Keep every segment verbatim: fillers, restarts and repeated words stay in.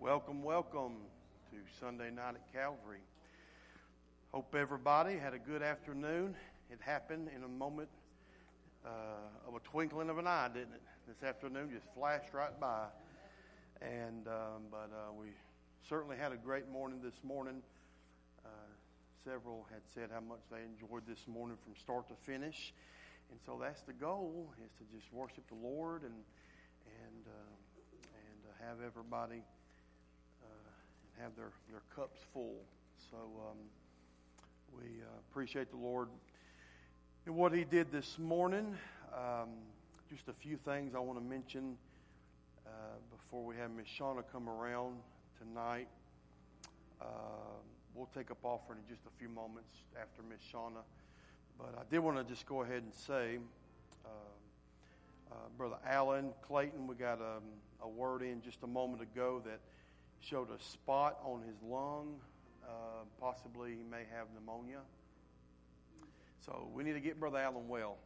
Welcome, welcome to Sunday night at Calvary. Hope everybody had a good afternoon. It happened in a moment uh, of a twinkling of an eye, didn't it? This afternoon just flashed right by. And um, but uh, we certainly had a great morning this morning. Uh, several had said how much they enjoyed this morning from start to finish. And so that's the goal, is to just worship the Lord and and uh, and uh, have everybody uh, have their, their cups full. So um, we uh, appreciate the Lord and what He did this morning. Um, just a few things I want to mention uh, before we have Miss Shauna come around tonight. Uh, we'll take up offering in just a few moments after Miss Shauna. But I did want to just go ahead and say, uh, uh, Brother Alan Clayton, we got a, a word in just a moment ago that showed a spot on his lung. Uh, possibly he may have pneumonia. So we need to get Brother Alan well.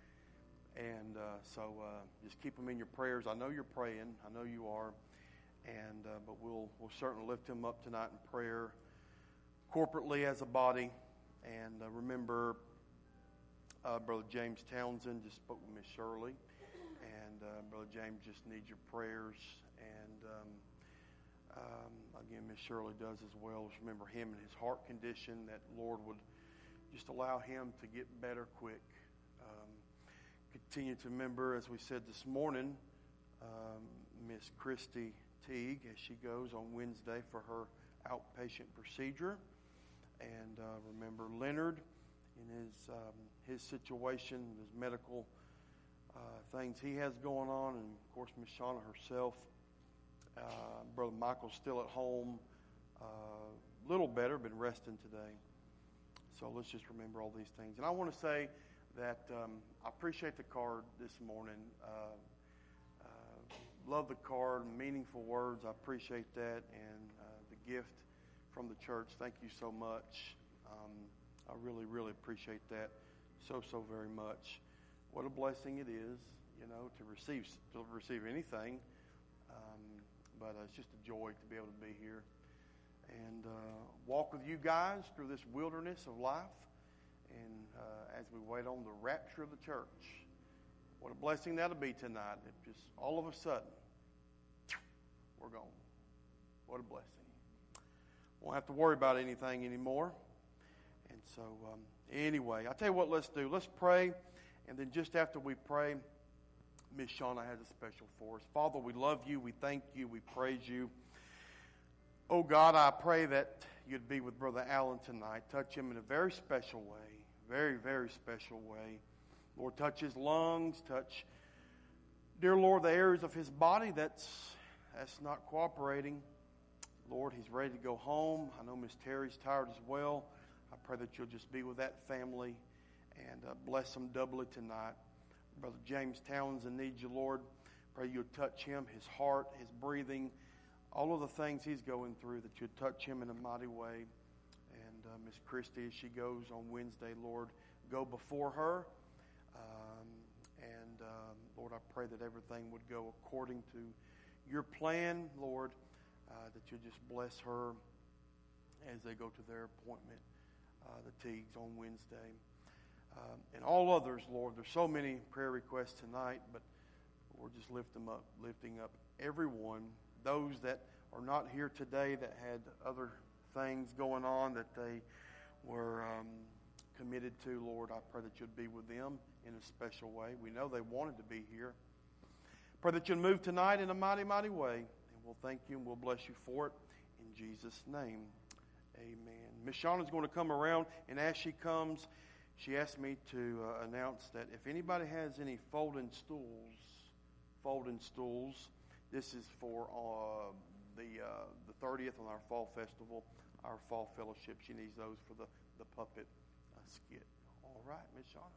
And uh, so uh, just keep him in your prayers. I know you're praying. I know you are. And uh, but we'll we'll certainly lift him up tonight in prayer, corporately as a body. And uh, remember, uh, Brother James Townsend just spoke with Miss Shirley, and uh, Brother James just needs your prayers. And um, um, again, Miss Shirley does as well. Just remember him and his heart condition, that Lord would just allow him to get better quick. Um, continue to remember, as we said this morning, um, Miss Christy Teague, as she goes on Wednesday for her outpatient procedure. And uh, remember Leonard in his um, his situation, his medical uh, things he has going on, and of course Miss Shauna herself. Uh, Brother Michael's still at home, a uh, little better, been resting today. So let's just remember all these things. And I want to say that um, I appreciate the card this morning. Uh, uh, love the card, meaningful words. I appreciate that, and uh, the gift from the church. Thank you so much. Um, I really, really appreciate that so, so very much. What a blessing it is, you know, to receive to receive anything. Um, but uh, it's just a joy to be able to be here and uh, walk with you guys through this wilderness of life, and uh, as we wait on the rapture of the church. What a blessing that'll be tonight. It just all of a sudden, we're gone. What a blessing. Won't have to worry about anything anymore. And so, um, anyway, I tell you what, let's do. Let's pray. And then just after we pray, Miss Shauna has a special for us. Father, we love you. We thank you. We praise you. Oh, God, I pray that you'd be with Brother Alan tonight. Touch him in a very special way. Very, very special way. Lord, touch his lungs. Touch, dear Lord, the areas of his body that's that's not cooperating. Lord, he's ready to go home. I know Miss Terry's tired as well. I pray that you'll just be with that family and uh, bless them doubly tonight. Brother James Townsend needs you, Lord. Pray you'll touch him, his heart, his breathing, all of the things he's going through, that you'll touch him in a mighty way. And uh, Miss Christy, as she goes on Wednesday, Lord, go before her. Um, and um, Lord, I pray that everything would go according to your plan, Lord. Uh, that you'll just bless her as they go to their appointment, uh, the Teagues, on Wednesday. Um, and all others, Lord, there's so many prayer requests tonight, but we're just lift them up, lifting up everyone. Those that are not here today that had other things going on that they were um, committed to, Lord, I pray that you'd be with them in a special way. We know they wanted to be here. Pray that you'll move tonight in a mighty, mighty way. We'll thank you and we'll bless you for it. In Jesus' name, amen. Miss Shauna's going to come around, and as she comes, she asked me to uh, announce that if anybody has any folding stools, folding stools, this is for uh, the uh, the thirtieth on our fall festival, our fall fellowship. She needs those for the, the puppet uh, skit. All right, Miss Shauna.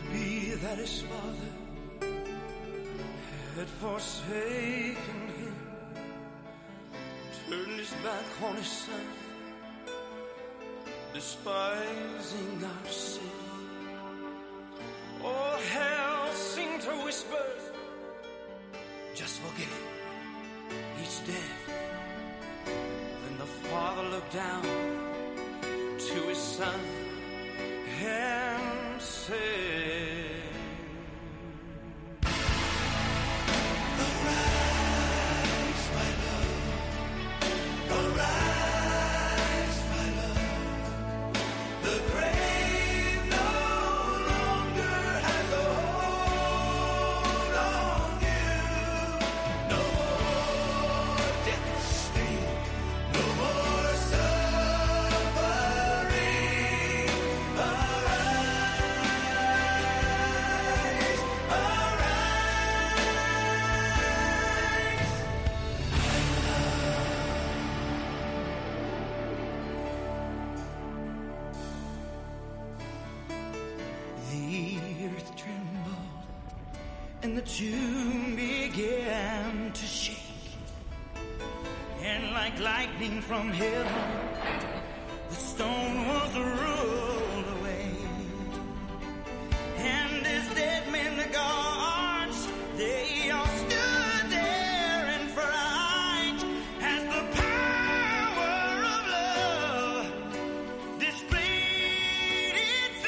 it be that his father had forsaken him, turned his back on his son, despising our sin? All hell seemed to whisper, just forget it, he's dead. Then the father looked down to his son and said, arise, my love, arise, my love. The grave no longer has a hold on you. No more death sting, no more suffering. And the tomb began to shake, and like lightning from heaven, the stone was rolled away. And as dead men, the guards, they all stood there in fright, as the power of love displayed its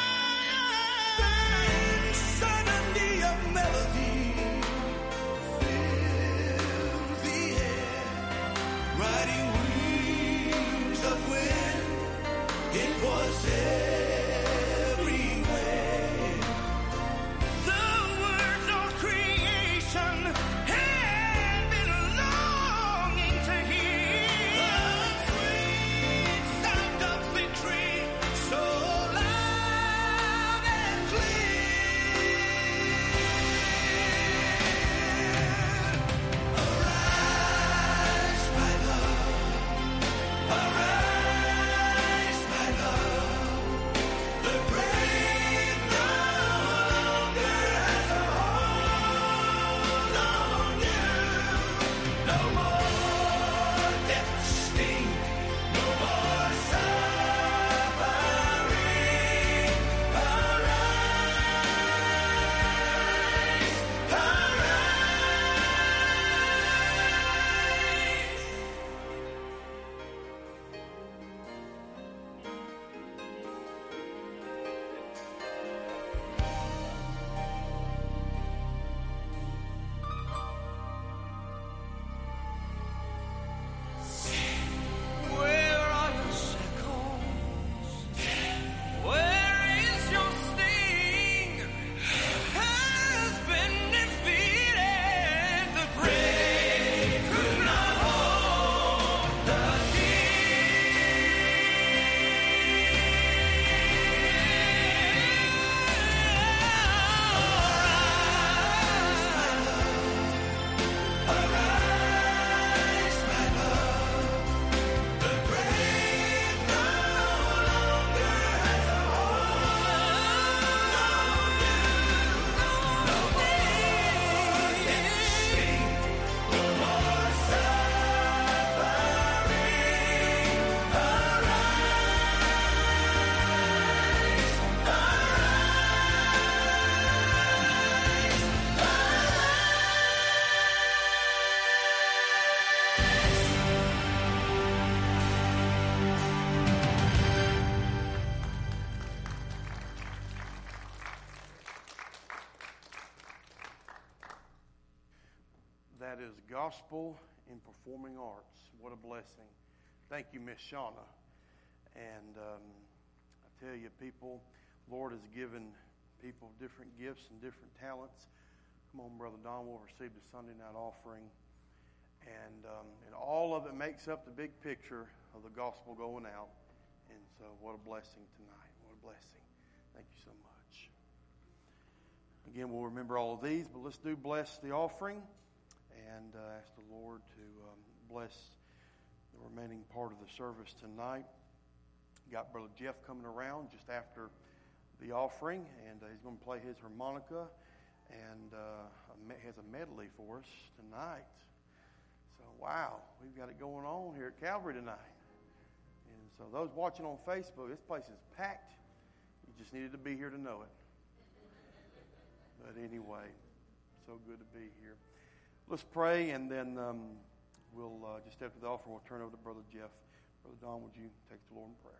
might. Suddenly a melody filled the air, riding wings of wind. It was everywhere. The words of creation had been longing to hear the sweet sound of victory, so loud and clear. Arise, my love, arise, my love. The grave no longer has a hold on you. No more death sting, no more suffering. Arise, where are your shackles? Where is your sting? Has been defeated. The grave could not hold the Arise, my love. The grave no longer has a hold on you. No more death sting, no more suffering. That is gospel in performing arts. What a blessing. Thank you, Miss Shauna. And um, I tell you, people, Lord has given people different gifts and different talents. Come on, Brother Don, we'll receive the Sunday night offering. And, um, and all of it makes up the big picture of the gospel going out. And so what a blessing tonight. What a blessing. Thank you so much. Again, we'll remember all of these, but let's do bless the offering. And uh, ask the Lord to um, bless the remaining part of the service tonight. Got Brother Jeff coming around just after the offering, and uh, he's going to play his harmonica, and uh, has a medley for us tonight. So, wow, we've got it going on here at Calvary tonight. And so those watching on Facebook, this place is packed. You just needed to be here to know it. But anyway, so good to be here. Let's pray, and then um, we'll uh, just after the offering, we'll turn over to Brother Jeff. Brother Don, would you take the Lord in prayer?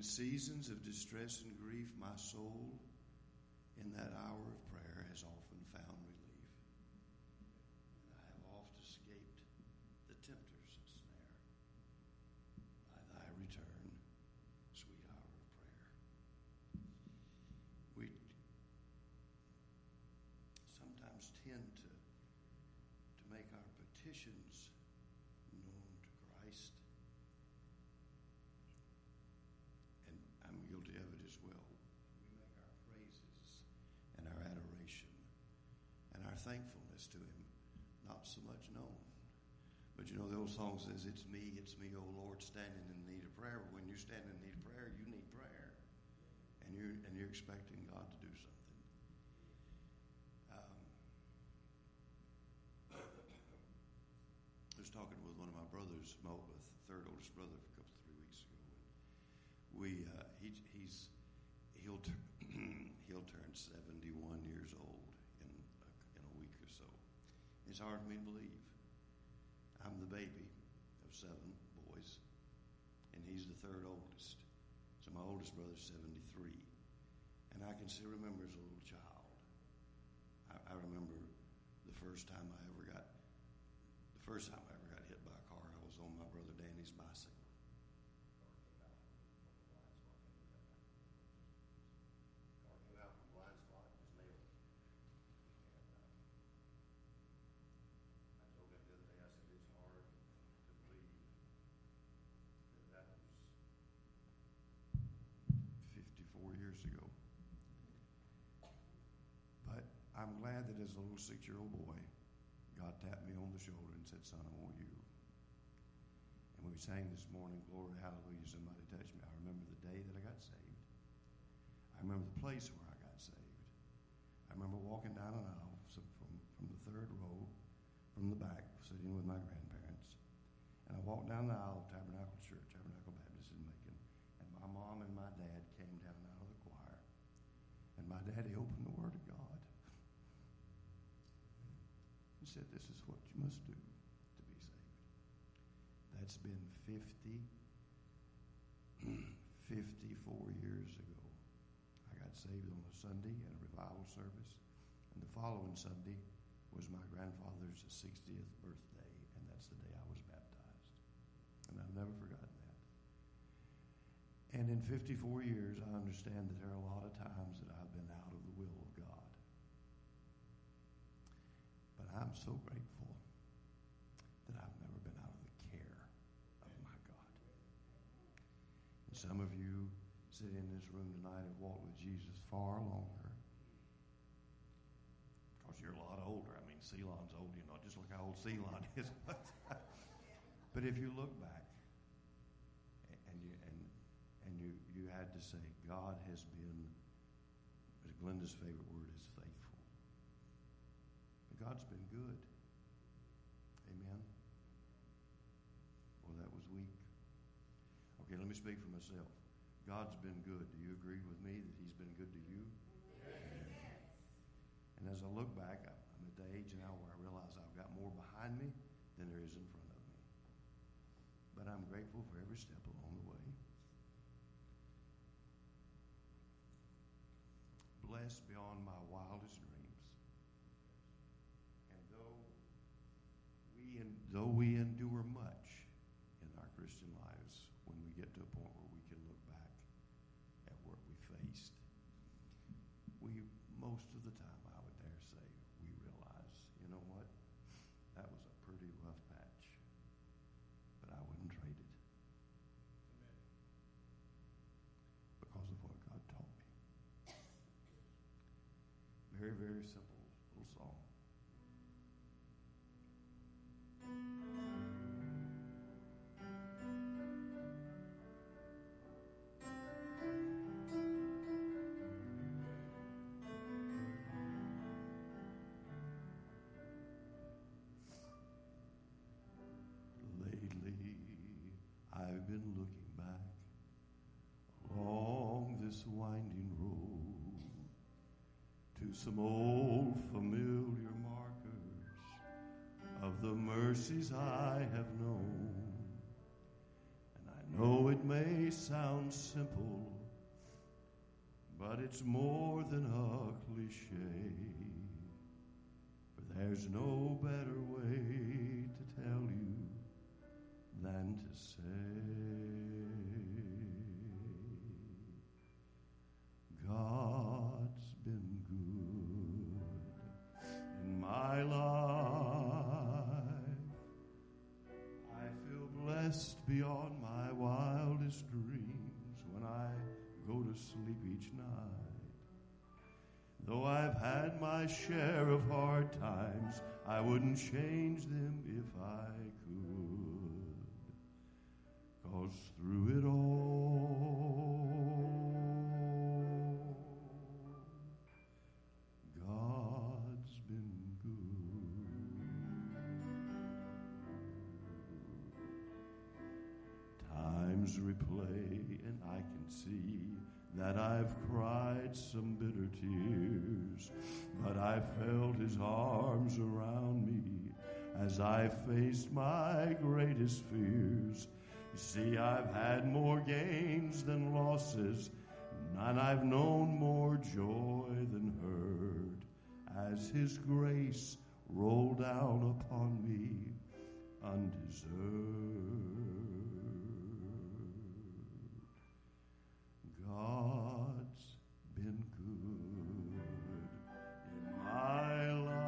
seasons of distress and grief, my soul in that hour of prayer has often found relief. And I have oft escaped the tempter's snare by thy return, sweet hour of prayer. We sometimes tend to, to make our petitions known to Christ. And I'm guilty of it as well. We make our praises and our adoration and our thankfulness to him not so much known. But you know, the old song says, it's me, it's me, oh Lord, standing in need of prayer. But when you stand in need of prayer, you need prayer. And you're, and you're expecting God to do something. Um, I was talking with one of my brothers, Mo, the third oldest brother, a couple, three weeks ago. And we, uh, he, he's, he'll, tur- he'll turn seventy-one years old in a, in a week or so. It's hard for me to believe. I'm the baby of seven boys, and he's the third oldest. So my oldest brother's seventy-three. And I can still remember as a little child. I, I remember the first time I ever got, the first time I ever got hit by a car, I was on my brother Danny's bicycle. Car came out from blind spot, just nailed it. And, uh, I told him the other day, I said, it's hard to believe that that was fifty-four years ago. But I'm glad that as a little six-year-old boy, God tapped me on the shoulder and said, son, I want you. And we sang this morning, glory, hallelujah, somebody touched me. I remember the day that I got saved. I remember the place where I got saved. I remember walking down an aisle from, from the third row, from the back, sitting with my grandparents. And I walked down the aisle of Tabernacle Church, Tabernacle Baptist in Macon. And my mom and my dad came down out of the choir. And my daddy opened the Word of God. He said, this is what you must do to be saved. That's been fifty, fifty-four years ago. I got saved on a Sunday in a revival service. And the following Sunday was my grandfather's sixtieth birthday. And that's the day I was baptized. And I've never forgotten that. And in fifty-four years, I understand that there are a lot of times that I've been out of the will of God. But I'm so grateful that I've never been out of the care of my God. And some of you sitting in this room tonight have walked with Jesus far longer. Of course, you're a lot older. I mean, Ceylon's old, you know, just look how old Ceylon is. But if you look back, and you and and you, you had to say, God has been, as Glenda's favorite word is faithful. God's been good. Amen. Well, that was weak. Okay, let me speak for myself. God's been good. Do you agree with me that he's been good to you? Yes. And as I look back, I'm at the age now where I realize I've got more behind me than there is in front of me. But I'm grateful for every step along the way. Blessed beyond my wildest dreams. Though we endure much in our Christian lives, when we get to a point where we can look back at what we faced, we, most of the time, I would dare say, we realize, you know what? That was a pretty rough patch, but I wouldn't trade it. Amen. Because of what God taught me. Very, very simple little song. Lately, I've been looking back along this winding road to some old familiar markers of the mercies I have known. And I know it may sound simple, but it's more than a cliche. For there's no better way to tell you than to say, God's been good in my life. I feel blessed beyond my wildest dreams when I go to sleep each night. Though I've had my share of hard times, I wouldn't change them if I could. 'Cause through it all, God's been good. Times replay and I can see that I've cried some bitter tears, but I felt his arms around me as I faced my greatest fears. You see, I've had more gains than losses, and I've known more joy than hurt, as his grace rolled down upon me undeserved. God's been good in my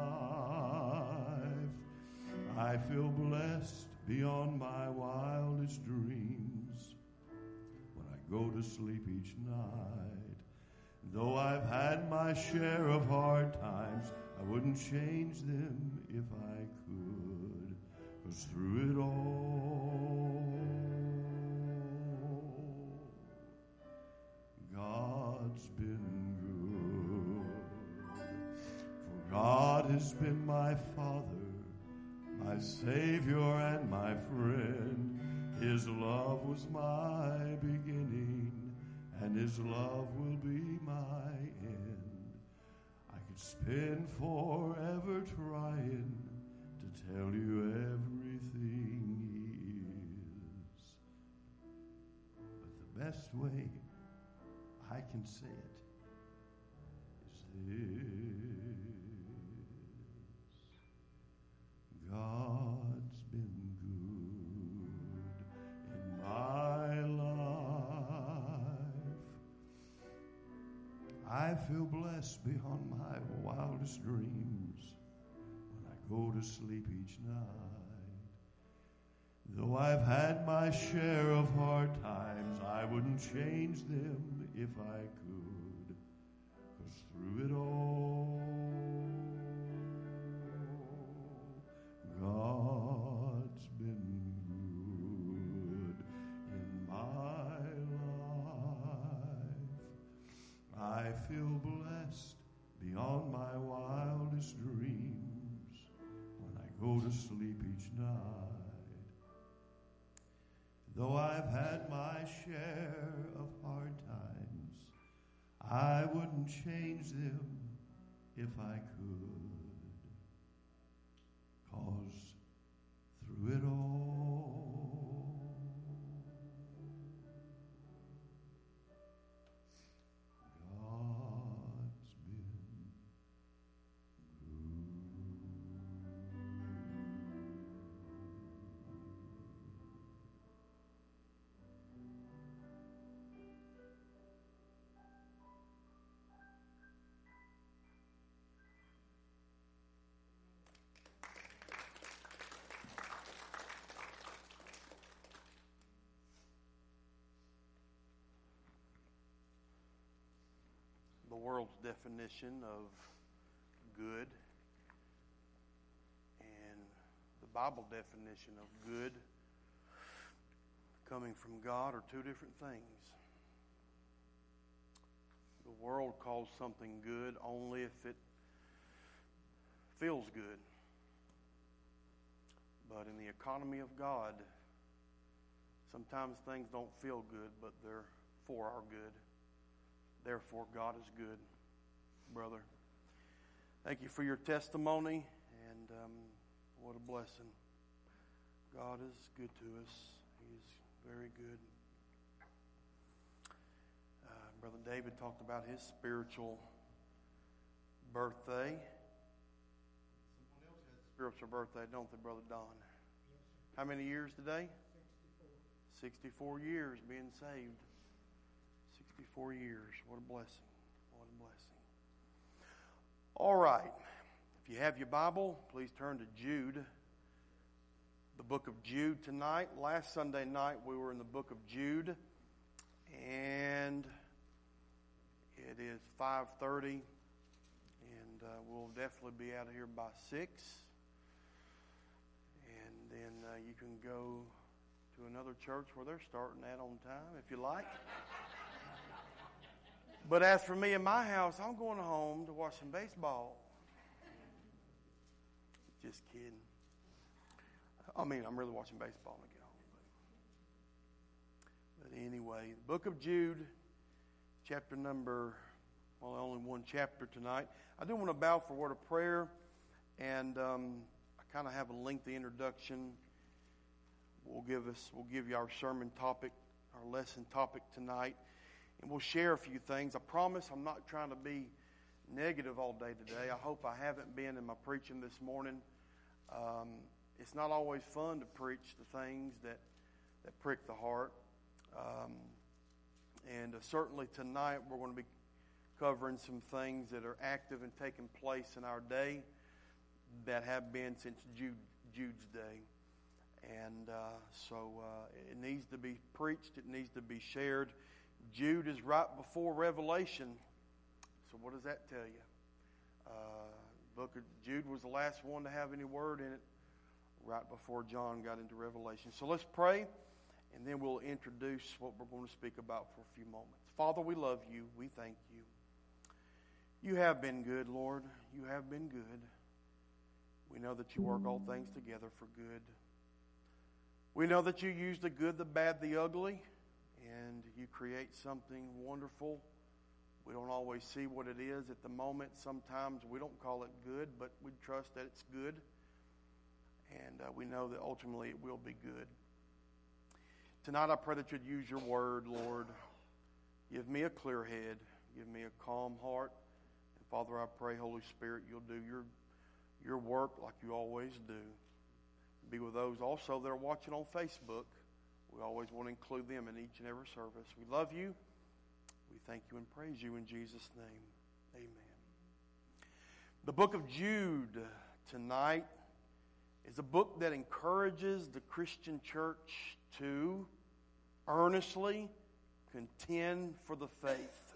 life. I feel blessed beyond my wildest dreams when I go to sleep each night. Though I've had my share of hard times, I wouldn't change them if I could. 'Cause through it all, God's been good. For God has been my Father, my Savior and my friend. His love was my beginning, and His love will be my end. I could spend forever trying to tell you everything He is, but the best way I can say it is this: God's been good in my life. I feel blessed beyond my wildest dreams when I go to sleep each night. Though I've had my share of hard times, I wouldn't change them if I could. 'Cause through it all, God's been good in my life. I feel blessed beyond my wildest dreams when I go to sleep each night. Though I've had my share of hard times, I wouldn't change them if I could. 'Cause through it all, God's been good. The world's definition of good and the Bible definition of good coming from God are two different things. The world calls something good only if it feels good. But in the economy of God, sometimes things don't feel good, but they're for our good. Therefore, God is good, brother. Thank you for your testimony, and um, what a blessing. God is good to us. He is very good. David talked about his spiritual birthday. Someone else has a spiritual birthday, don't they, Brother Don? How many years today? sixty-four years being saved. sixty-four years. What a blessing. What a blessing. All right. If you have your Bible, please turn to Jude. The book of Jude tonight. Last Sunday night we were in the book of Jude. And it is five thirty. And uh, we'll definitely be out of here by six. And then uh, you can go to another church where they're starting that on time, if you like. But as for me and my house, I'm going home to watch some baseball. Just kidding. I mean, I'm really watching baseball when I get home. But, but anyway, the book of Jude, chapter number, well, only one chapter tonight. I do want to bow for a word of prayer, and um, I kind of have a lengthy introduction. We'll give us, we'll give you our sermon topic, our lesson topic tonight, and we'll share a few things. I promise I'm not trying to be negative all day today. I hope I haven't been in my preaching this morning. Um, it's not always fun to preach the things that, that prick the heart. Um, and uh, certainly tonight we're going to be covering some things that are active and taking place in our day that have been since Jude, Jude's day. And uh, so uh, it needs to be preached. It needs to be shared. Jude is right before Revelation. So what does that tell you? Uh, book of Jude was the last one to have any word in it right before John got into Revelation. So let's pray, and then we'll introduce what we're going to speak about for a few moments. Father, we love you. We thank you. You have been good, Lord. You have been good. We know that you work all things together for good. We know that you use the good, the bad, the ugly, and you create something wonderful. We don't always see what it is at the moment. Sometimes we don't call it good, but we trust that it's good. And uh, we know that ultimately it will be good. Tonight I pray that you'd use your word, Lord. Give me a clear head. Give me a calm heart. And Father, I pray, Holy Spirit, you'll do your, your work like you always do. Be with those also that are watching on Facebook. We always want to include them in each and every service. We love you. We thank you and praise you in Jesus' name. Amen. The book of Jude tonight is a book that encourages the Christian church to earnestly contend for the faith.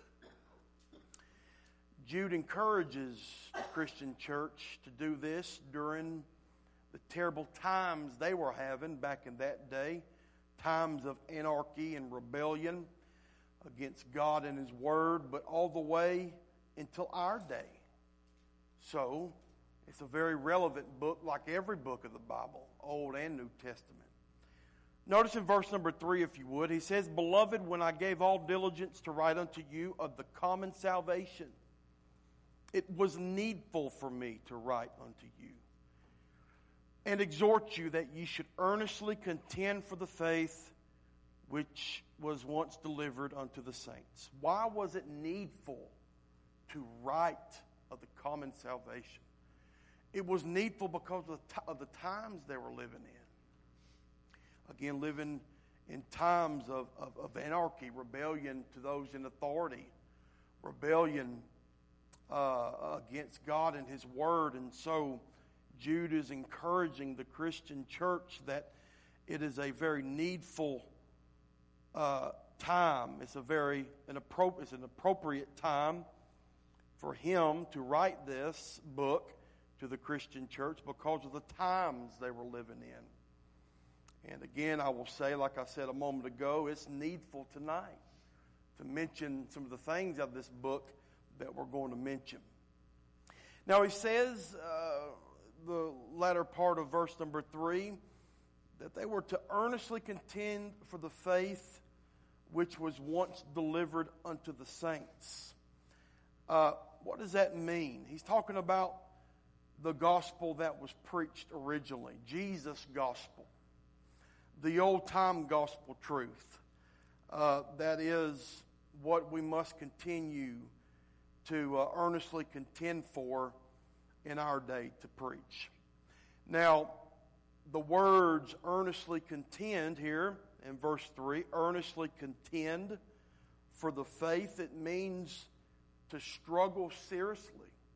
Jude encourages the Christian church to do this during the terrible times they were having back in that day, times of anarchy and rebellion against God and His Word, but all the way until our day. So, it's a very relevant book, like every book of the Bible, Old and New Testament. Notice in verse number three, if you would, he says, "Beloved, when I gave all diligence to write unto you of the common salvation, it was needful for me to write unto you, and exhort you that ye should earnestly contend for the faith which was once delivered unto the saints." Why was it needful to write of the common salvation? It was needful because of the, t- of the times they were living in. Again, living in times of, of, of anarchy, rebellion to those in authority, rebellion uh, against God and His Word. And so Jude is encouraging the Christian church that it is a very needful uh, time. It's a very an appro- it's an appropriate time for him to write this book to the Christian church because of the times they were living in. And again, I will say, like I said a moment ago, it's needful tonight to mention some of the things of this book that we're going to mention. Now, he says, uh, the latter part of verse number three, that they were to earnestly contend for the faith which was once delivered unto the saints. Uh, what does that mean? He's talking about the gospel that was preached originally, Jesus' gospel, the old-time gospel truth. Uh, that is what we must continue to uh, earnestly contend for in our day to preach. Now, the words earnestly contend here in verse three, earnestly contend for the faith, it means to struggle seriously.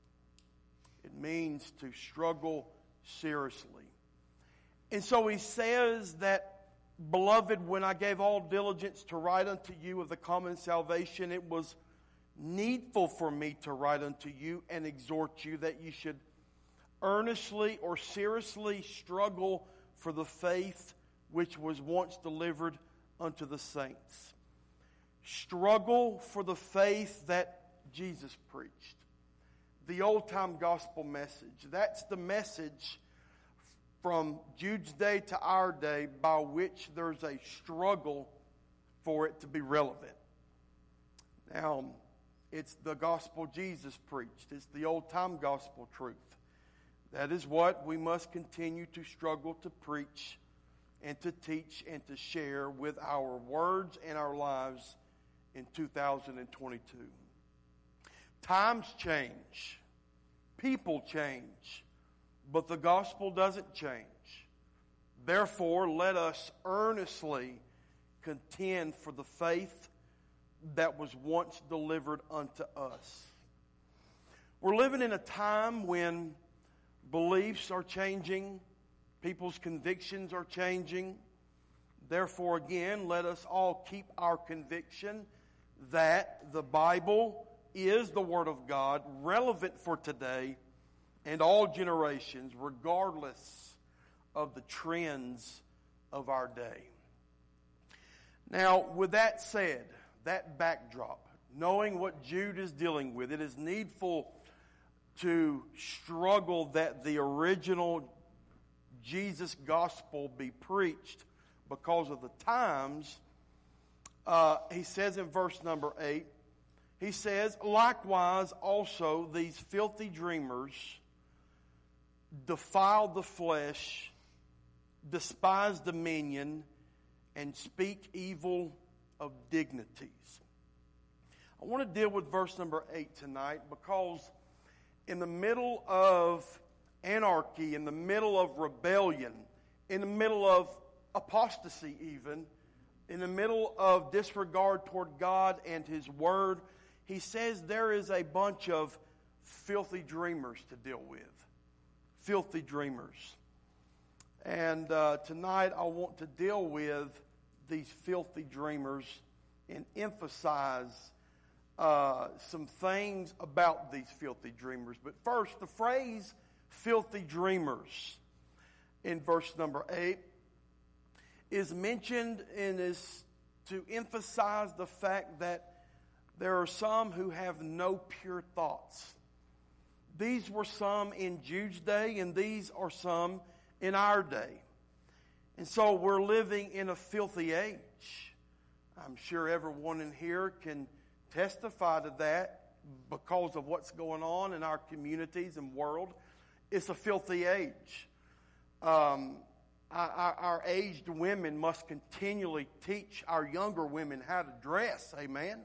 It means to struggle seriously. And so he says that, beloved, when I gave all diligence to write unto you of the common salvation, it was needful for me to write unto you and exhort you that you should earnestly or seriously struggle for the faith which was once delivered unto the saints. Struggle for the faith that Jesus preached. The old-time gospel message. That's the message from Jude's day to our day by which there's a struggle for it to be relevant. Now, it's the gospel Jesus preached. It's the old-time gospel truth. That is what we must continue to struggle to preach and to teach and to share with our words and our lives in two thousand twenty-two. Times change. People change. But the gospel doesn't change. Therefore, let us earnestly contend for the faith that was once delivered unto us. We're living in a time when beliefs are changing, people's convictions are changing. Therefore, again, let us all keep our conviction that the Bible is the Word of God, relevant for today and all generations, regardless of the trends of our day. Now, with that said, that backdrop, knowing what Jude is dealing with, it is needful to struggle that the original Jesus gospel be preached because of the times. Uh, he says in verse number eight, he says, likewise also these filthy dreamers defile the flesh, despise dominion, and speak evil of dignities. I want to deal with verse number eight tonight because in the middle of anarchy, in the middle of rebellion, in the middle of apostasy even, in the middle of disregard toward God and His Word, he says there is a bunch of filthy dreamers to deal with. Filthy dreamers. And uh, tonight I want to deal with these filthy dreamers and emphasize uh, some things about these filthy dreamers. But first, the phrase filthy dreamers in verse number eight is mentioned and is to emphasize the fact that there are some who have no pure thoughts. These were some in Jude's day, and these are some in our day. And so we're living in a filthy age. I'm sure everyone in here can testify to that because of what's going on in our communities and world. It's a filthy age. Um, our, our aged women must continually teach our younger women how to dress. Amen.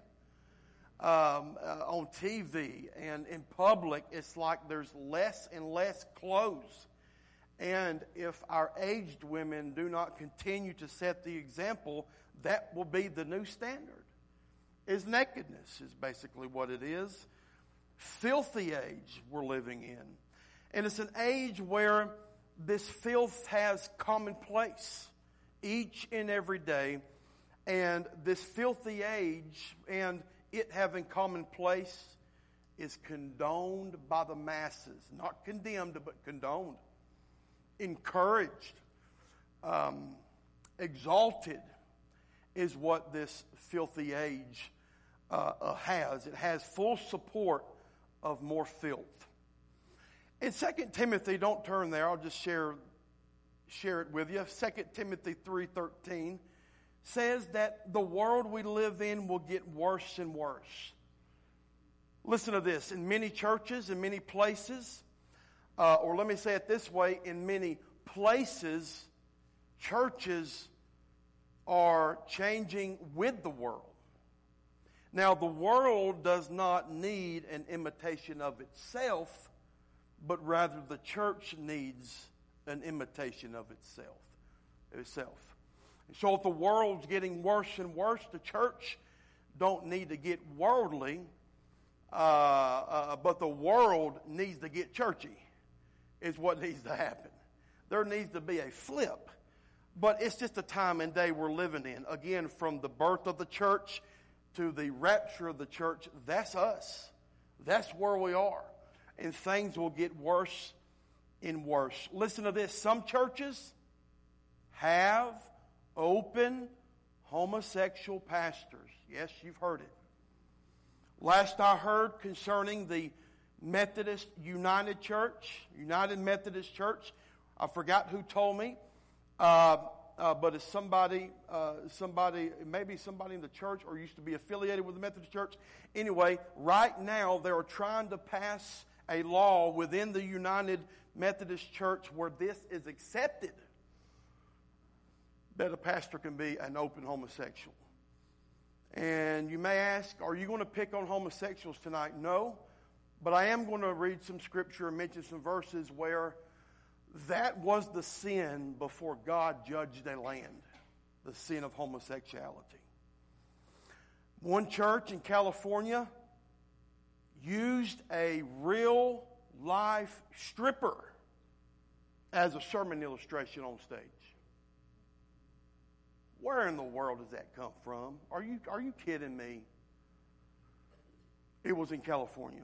Um, uh, on T V and in public, it's like there's less and less clothes. And if our aged women do not continue to set the example, that will be the new standard. Is nakedness is basically what it is. Filthy age we're living in. And it's an age where this filth has commonplace each and every day. And this filthy age and it having commonplace is condoned by the masses. Not condemned, but condoned. Encouraged. Um, exalted is what this filthy age uh, uh, has. It has full support of more filth. In Second Timothy, don't turn there, I'll just share, share it with you. Second Timothy three thirteen says that the world we live in will get worse and worse. Listen to this. In many churches, in many places, uh, or let me say it this way, in many places, churches are changing with the world. Now, the world does not need an imitation of itself, but rather the church needs an imitation of itself. itself. So if the world's getting worse and worse, the church don't need to get worldly, uh, uh, but the world needs to get churchy is what needs to happen. There needs to be a flip. But it's just a time and day we're living in. Again, from the birth of the church to the rapture of the church, that's us. That's where we are. And things will get worse and worse. Listen to this. Some churches have open homosexual pastors. Yes, you've heard it. Last I heard concerning the Methodist United Church, United Methodist Church, I forgot who told me, uh, uh, but it's somebody, uh, somebody, maybe somebody in the church or used to be affiliated with the Methodist Church. Anyway, right now they are trying to pass a law within the United Methodist Church where this is accepted, that a pastor can be an open homosexual. And you may ask, are you going to pick on homosexuals tonight? No. But I am going to read some scripture and mention some verses where that was the sin before God judged a land, the sin of homosexuality. One church in California used a real life stripper as a sermon illustration on stage. Where in the world does that come from? Are you, are you kidding me? It was in California.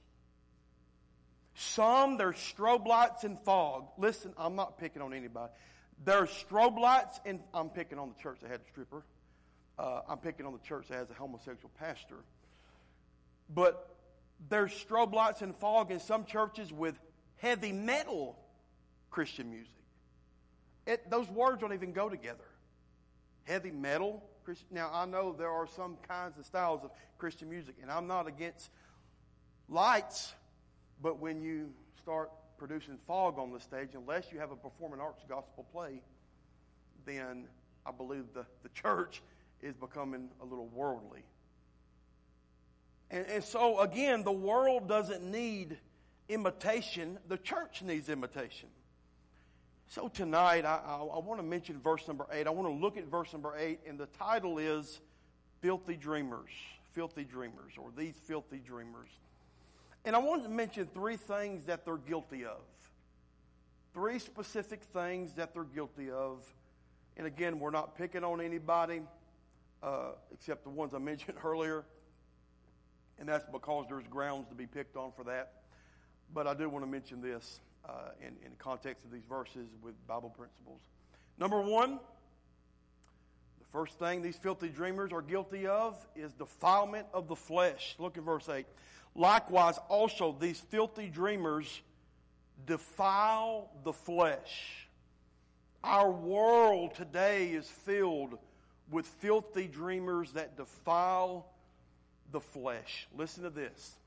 Some, there's strobe lights and fog. Listen, I'm not picking on anybody. There's strobe lights, and I'm picking on the church that had a stripper. Uh, I'm picking on the church that has a homosexual pastor. But there's strobe lights and fog in some churches with heavy metal Christian music. It, those words don't even go together. Heavy metal Christian. Now, I know there are some kinds of styles of Christian music, and I'm not against lights, but when you start producing fog on the stage, unless you have a performing arts gospel play, then I believe the, the church is becoming a little worldly. And, and so, again, the world doesn't need imitation. The church needs imitation. So tonight, I, I, I want to mention verse number eight. I want to look at verse number eight, and the title is Filthy Dreamers. Filthy Dreamers, or These Filthy Dreamers. And I want to mention three things that they're guilty of. Three specific things that they're guilty of. And again, we're not picking on anybody uh, except the ones I mentioned earlier. And that's because there's grounds to be picked on for that. But I do want to mention this uh, in, in the context of these verses with Bible principles. Number one, the first thing these filthy dreamers are guilty of is defilement of the flesh. Look at verse eight. Likewise, also, these filthy dreamers defile the flesh. Our world today is filled with filthy dreamers that defile the flesh. Listen to this.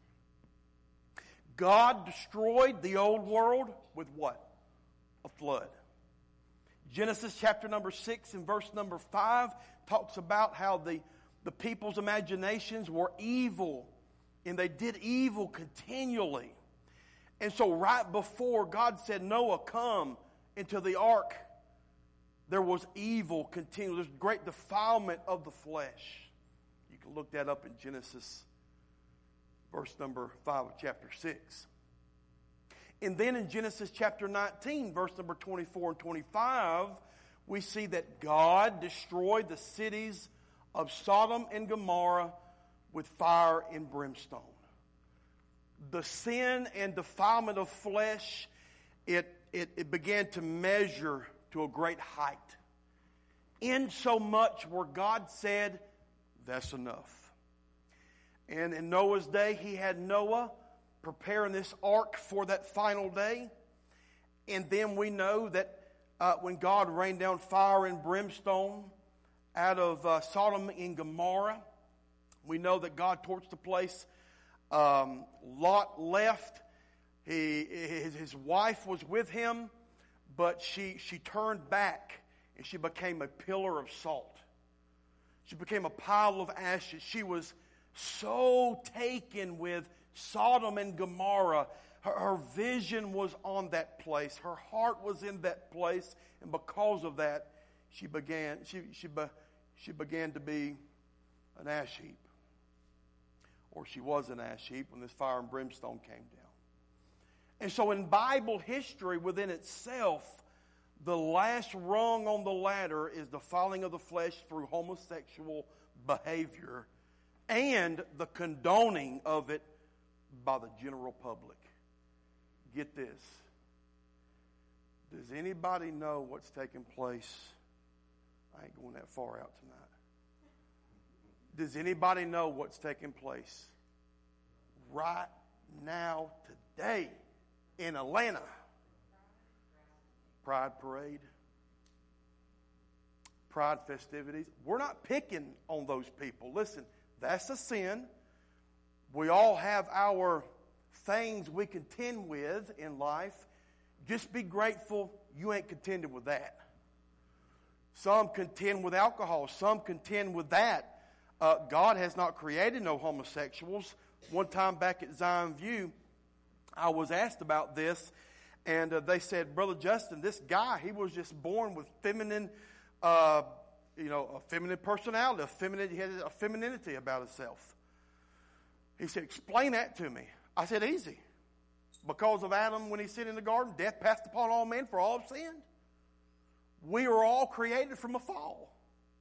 God destroyed the old world with what? A flood. Genesis chapter number six and verse number five talks about how the, the people's imaginations were evil. And they did evil continually. And so right before God said, Noah, come into the ark, there was evil continually. There's great defilement of the flesh. You can look that up in Genesis, verse number five of chapter six. And then in Genesis chapter nineteen, verse number twenty-four and twenty-five, we see that God destroyed the cities of Sodom and Gomorrah with fire and brimstone. The sin and defilement of flesh, it, it, it began to measure to a great height. In so much where God said, that's enough. And in Noah's day, he had Noah preparing this ark for that final day. And then we know that uh, when God rained down fire and brimstone out of uh, Sodom and Gomorrah, we know that God torched the place. Um, Lot left. He, his, his wife was with him, but she, she turned back and she became a pillar of salt. She became a pile of ashes. She was so taken with Sodom and Gomorrah. Her, her vision was on that place. Her heart was in that place. And because of that, she began, she, she, be, she began to be an ash heap. Or she was an ash heap when this fire and brimstone came down. And so in Bible history within itself, the last rung on the ladder is the falling of the flesh through homosexual behavior and the condoning of it by the general public. Get this. Does anybody know what's taking place? I ain't going that far out tonight. Does anybody know what's taking place right now, today, in Atlanta? Pride parade. Pride festivities. We're not picking on those people. Listen, that's a sin. We all have our things we contend with in life. Just be grateful you ain't contending with that. Some contend with alcohol. Some contend with that. Uh, God has not created no homosexuals. One time back at Zion View, I was asked about this, and uh, they said, Brother Justin, this guy, he was just born with feminine, uh, you know, a feminine personality, a feminine, he had a femininity about himself. He said, explain that to me. I said, easy. Because of Adam, when he sinned in the garden, death passed upon all men, for all have sinned. We are all created from a fall.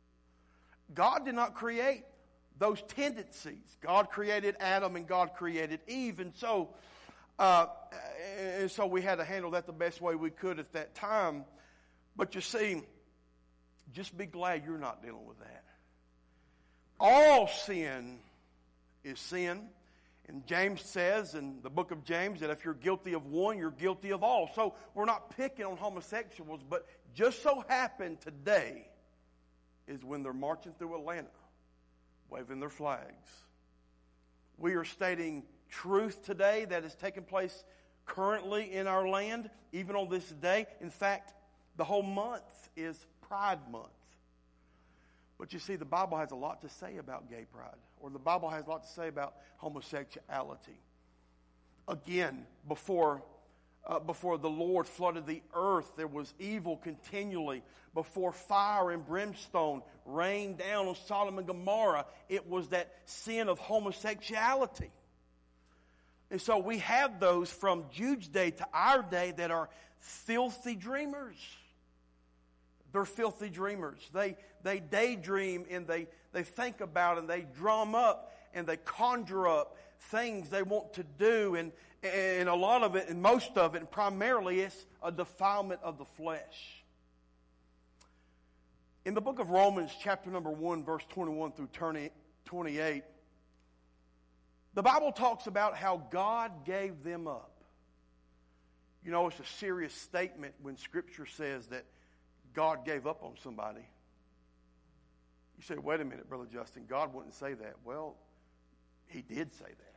God did not create those tendencies. God created Adam and God created Eve. And so, uh, and so we had to handle that the best way we could at that time. But you see, just be glad you're not dealing with that. All sin is sin. And James says in the book of James that if you're guilty of one, you're guilty of all. So we're not picking on homosexuals, but just so happened today is when they're marching through Atlanta, waving their flags. We are stating truth today that is taking place currently in our land, even on this day. In fact, the whole month is Pride Month. But you see, the Bible has a lot to say about gay pride, or the Bible has a lot to say about homosexuality. Again, before uh, before the Lord flooded the earth, there was evil continually. Before fire and brimstone rained down on Sodom and Gomorrah, it was that sin of homosexuality. And so we have those from Jude's day to our day that are filthy dreamers. They're filthy dreamers. They they daydream and they, they think about and they drum up and they conjure up things they want to do. And, and a lot of it, and most of it, and primarily, it's a defilement of the flesh. In the book of Romans, chapter number one, verse twenty-one through twenty-eight, the Bible talks about how God gave them up. You know, it's a serious statement when Scripture says that God gave up on somebody. You say, wait a minute, Brother Justin, God wouldn't say that. Well, He did say that.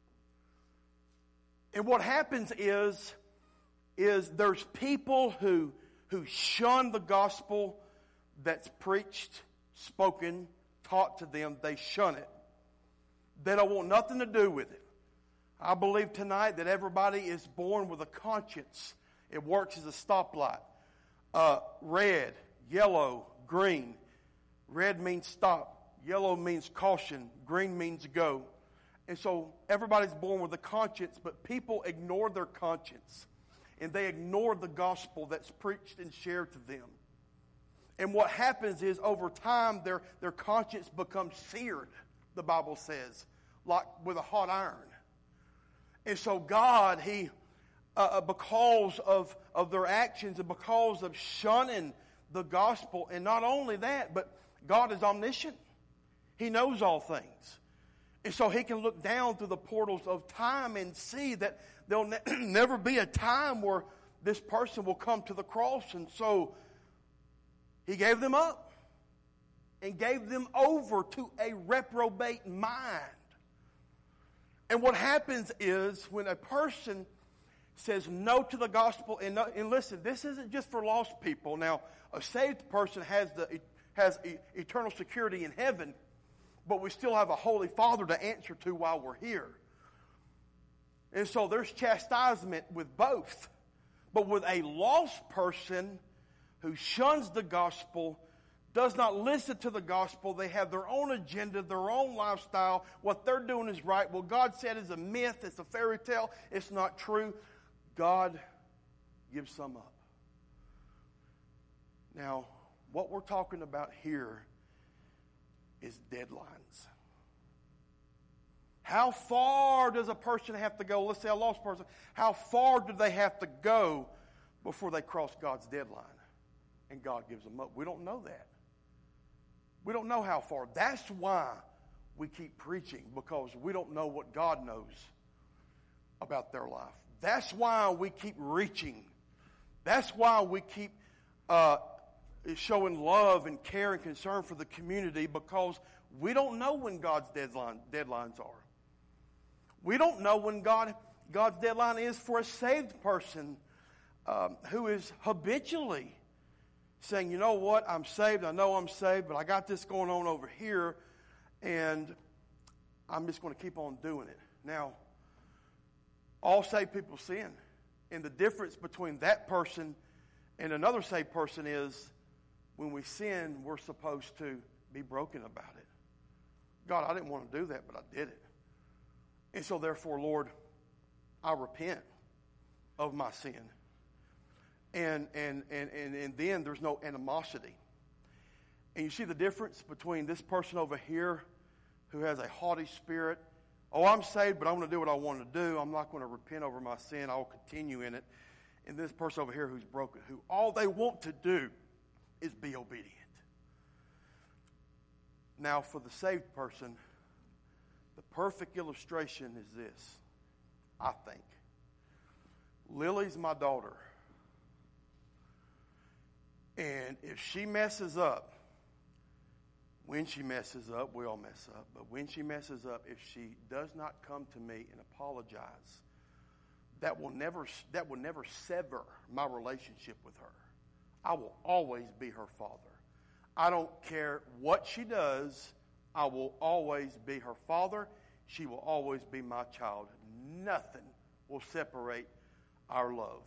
And what happens is, is there's people who, who shun the gospel that's preached, spoken, taught to them. They shun it. They don't want nothing to do with it. I believe tonight that everybody is born with a conscience. It works as a stoplight. Uh, red, yellow, green. Red means stop. Yellow means caution. Green means go. And so everybody's born with a conscience, but people ignore their conscience. And they ignore the gospel that's preached and shared to them. And what happens is over time their, their conscience becomes seared, the Bible says, like with a hot iron. And so God, He, uh, because of, of their actions and because of shunning the gospel, and not only that, but God is omniscient. He knows all things. And so He can look down through the portals of time and see that there'll ne- never be a time where this person will come to the cross. And so He gave them up and gave them over to a reprobate mind. And what happens is when a person says no to the gospel, and, no, and listen, this isn't just for lost people. Now, a saved person has the has eternal security in heaven. but we still have a Holy Father to answer to while we're here. And so there's chastisement with both. But with a lost person who shuns the gospel, does not listen to the gospel, they have their own agenda, their own lifestyle, what they're doing is right. What God said is a myth, it's a fairy tale, it's not true. God gives some up. Now, what we're talking about here is deadlines. How far does a person have to go? Let's say a lost person. How far do they have to go before they cross God's deadline? And God gives them up. We don't know that. We don't know how far. That's why we keep preaching, because we don't know what God knows about their life. That's why we keep reaching. That's why we keep uh, showing love and care and concern for the community, because we don't know when God's deadline, deadlines are. We don't know when God God's deadline is for a saved person um, who is habitually saying, you know what, I'm saved, I know I'm saved, but I got this going on over here, and I'm just going to keep on doing it. Now, all saved people sin. And the difference between that person and another saved person is when we sin, we're supposed to be broken about it. God, I didn't want to do that, but I did it. And so therefore, Lord, I repent of my sin. And, and, and, and, and then there's no animosity. And you see the difference between this person over here who has a haughty spirit. Oh, I'm saved, but I'm going to do what I want to do. I'm not going to repent over my sin. I will continue in it. And this person over here who's broken, who all they want to do is be obedient. Now, for the saved person, the perfect illustration is this, I think. Lily's my daughter. And if she messes up, when she messes up, we all mess up, but when she messes up, if she does not come to me and apologize, that will never that will never sever my relationship with her. I will always be her father. I don't care what she does, I will always be her father. She will always be my child. Nothing will separate our love.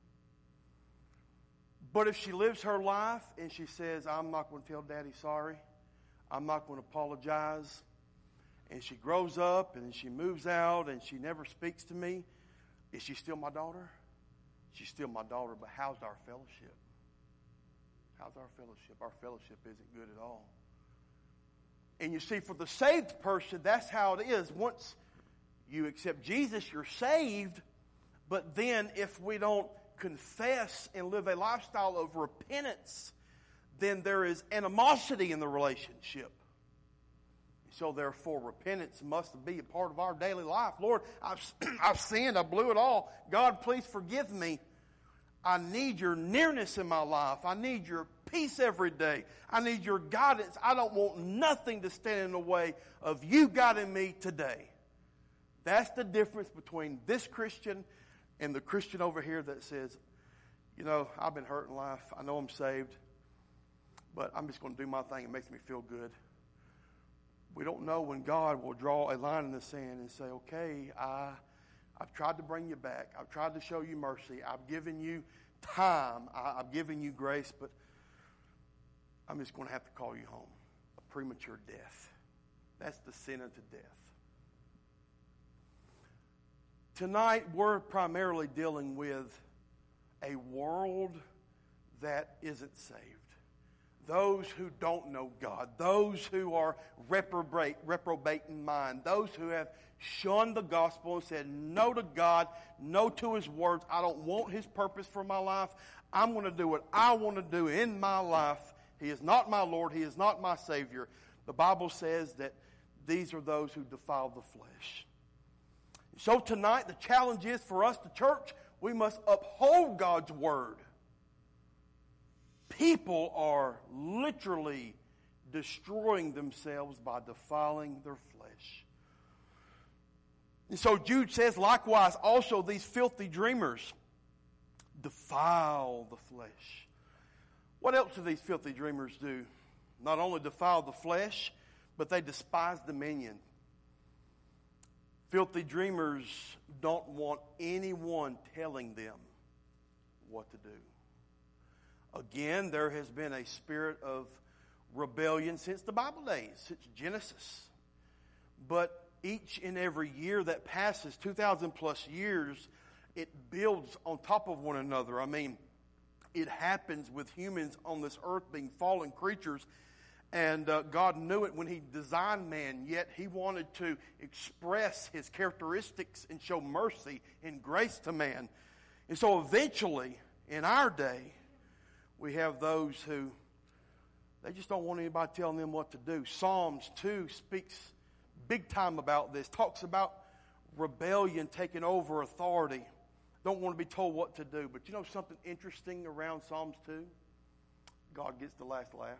But if she lives her life and she says, I'm not going to tell Daddy sorry, I'm not going to apologize, and she grows up and she moves out and she never speaks to me, is she still my daughter? She's still my daughter, but how's our fellowship? How's our fellowship? Our fellowship isn't good at all. And you see, for the saved person, that's how it is. Once you accept Jesus, you're saved, but then if we don't confess and live a lifestyle of repentance, then there is animosity in the relationship. So therefore, repentance must be a part of our daily life. Lord, I've, I've sinned. I blew it all. God, please forgive me. I need your nearness in my life. I need your peace every day. I need your guidance. I don't want nothing to stand in the way of you guiding me today. That's the difference between this Christian and the Christian over here that says, you know, I've been hurt in life. I know I'm saved, but I'm just going to do my thing. It makes me feel good. We don't know when God will draw a line in the sand and say, okay, I, I've tried to bring you back. I've tried to show you mercy. I've given you time. I, I've given you grace, but I'm just going to have to call you home. A premature death. That's the sin unto death. Tonight, we're primarily dealing with a world that isn't saved. Those who don't know God. Those who are reprobate, reprobate in mind. Those who have shunned the gospel and said no to God, no to His words. I don't want His purpose for my life. I'm going to do what I want to do in my life. He is not my Lord. He is not my Savior. The Bible says that these are those who defile the flesh. So tonight, the challenge is for us, the church, we must uphold God's word. People are literally destroying themselves by defiling their flesh. And so Jude says, likewise, also these filthy dreamers defile the flesh. What else do these filthy dreamers do? Not only defile the flesh, but they despise dominion. Filthy dreamers don't want anyone telling them what to do. Again, there has been a spirit of rebellion since the Bible days, since Genesis. But each and every year that passes, two thousand plus years, it builds on top of one another. I mean, it happens with humans on this earth being fallen creatures. And uh, God knew it when He designed man, yet He wanted to express His characteristics and show mercy and grace to man. And so eventually, in our day, we have those who, they just don't want anybody telling them what to do. Psalms two speaks big time about this, talks about rebellion taking over authority. Don't want to be told what to do. But you know something interesting around Psalms two? God gets the last laugh.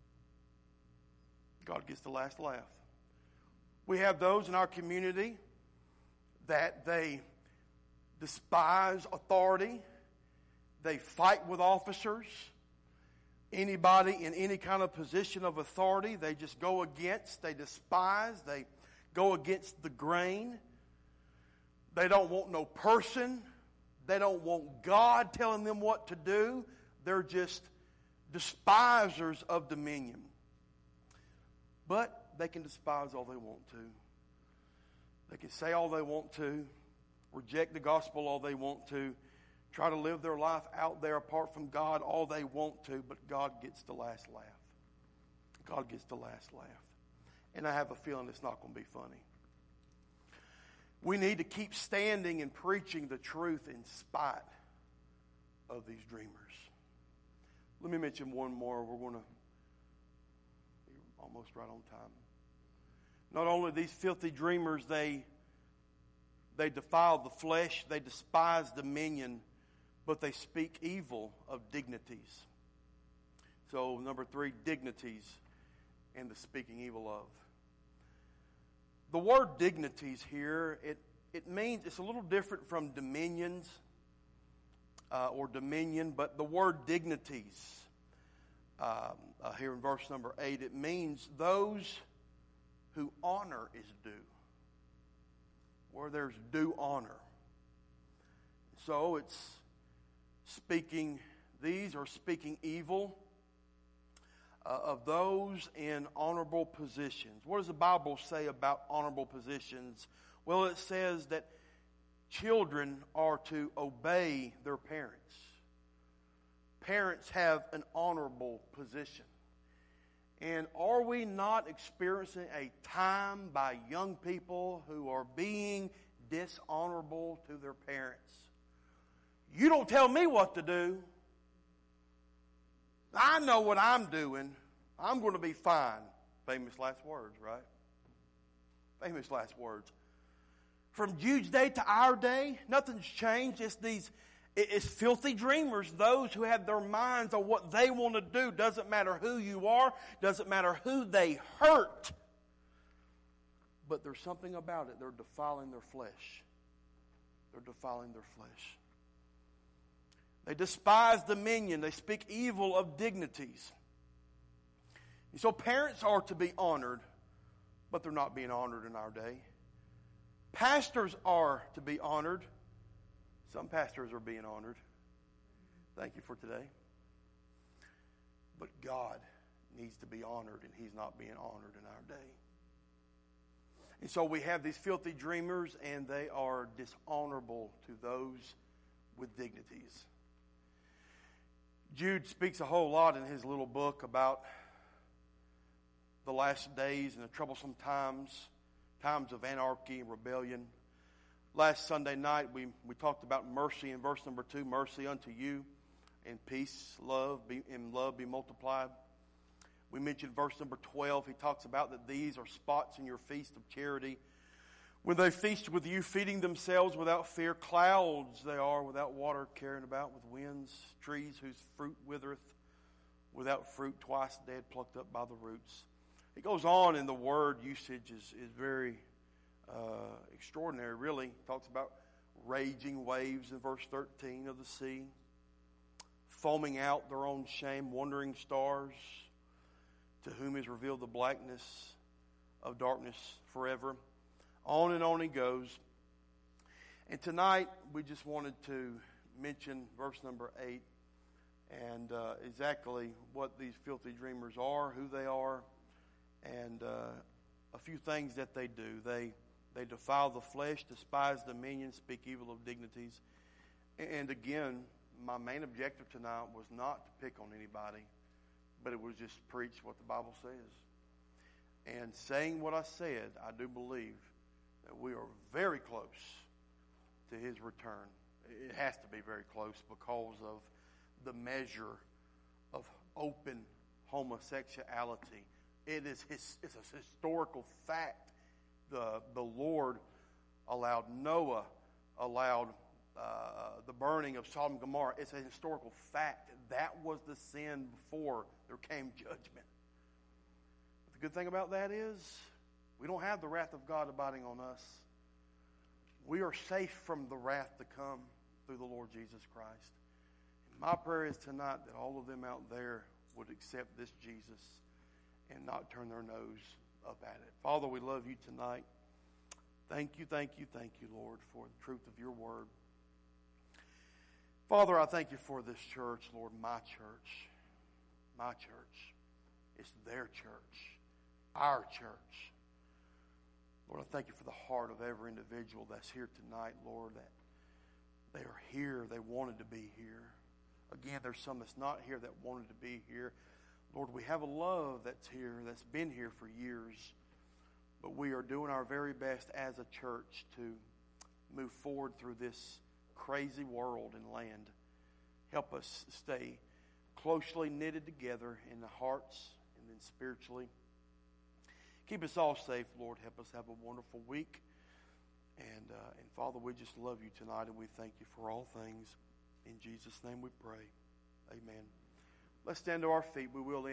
God gets the last laugh. We have those in our community that they despise authority. They fight with officers. Anybody in any kind of position of authority, they just go against, they despise, they go against the grain. They don't want no person. They don't want God telling them what to do. They're just despisers of dominion. But they can despise all they want to. They can say all they want to, reject the gospel all they want to, try to live their life out there apart from God all they want to, but God gets the last laugh. God gets the last laugh. And I have a feeling it's not going to be funny. We need to keep standing and preaching the truth in spite of these dreamers. Let me mention one more. We're going to almost right on time. Not only these filthy dreamers, they they defile the flesh, they despise dominion, but they speak evil of dignities. So number three, dignities and the speaking evil of. The word dignities here, it it means, it's a little different from dominions uh, or dominion, but the word dignities. Um, uh, here in verse number eight, it means those who honor is due, where there's due honor. So it's speaking, these are speaking evil uh, of those in honorable positions. What does the Bible say about honorable positions? Well, it says that children are to obey their parents. Parents have an honorable position. And are we not experiencing a time by young people who are being dishonorable to their parents? You don't tell me what to do. I know what I'm doing. I'm going to be fine. Famous last words, right? Famous last words. From Jude's day to our day, nothing's changed. It's these It's filthy dreamers, those who have their minds on what they want to do. Doesn't matter who you are, doesn't matter who they hurt. But there's something about it. They're defiling their flesh. They're defiling their flesh. They despise dominion. They speak evil of dignities. And so parents are to be honored, but they're not being honored in our day. Pastors are to be honored. Some pastors are being honored. Thank you for today. But God needs to be honored, and He's not being honored in our day. And so we have these filthy dreamers, and they are dishonorable to those with dignities. Jude speaks a whole lot in his little book about the last days and the troublesome times, times of anarchy and rebellion. Last Sunday night, we, we talked about mercy in verse number two, mercy unto you, and peace, love, be, and love be multiplied. We mentioned verse number twelve. He talks about that these are spots in your feast of charity. When they feast with you, feeding themselves without fear, clouds they are without water, carrying about with winds, trees whose fruit withereth, without fruit, twice dead, plucked up by the roots. It goes on, and the word usage is, is very Uh, extraordinary, really. He talks about raging waves in verse thirteen of the sea, foaming out their own shame, wandering stars, to whom is revealed the blackness of darkness forever. On and on he goes. And tonight we just wanted to mention verse number eight and uh, exactly what these filthy dreamers are, who they are, and uh, a few things that they do. They they defile the flesh, despise dominion, speak evil of dignities. And again, my main objective tonight was not to pick on anybody, but it was just preach what the Bible says. And saying what I said, I do believe that we are very close to his return. It has to be very close because of the measure of open homosexuality. It is his, it's a historical fact. The, the Lord allowed Noah, allowed uh, the burning of Sodom and Gomorrah. It's a historical fact. That was the sin before there came judgment. But the good thing about that is we don't have the wrath of God abiding on us. We are safe from the wrath to come through the Lord Jesus Christ. And my prayer is tonight that all of them out there would accept this Jesus and not turn their nose up at it. Father, we love you tonight. Thank you, thank you, thank you, Lord, for the truth of your word. Father, I thank you for this church, Lord, my church. My church. It's their church. Our church. Lord, I thank you for the heart of every individual that's here tonight, Lord, that they are here. They wanted to be here. Again, there's some that's not here that wanted to be here. Lord, we have a love that's here, that's been here for years, but we are doing our very best as a church to move forward through this crazy world and land. Help us stay closely knitted together in the hearts and then spiritually. Keep us all safe, Lord. Help us have a wonderful week. And, uh, and Father, we just love you tonight, and we thank you for all things. In Jesus' name we pray. Amen. Let's stand to our feet. We will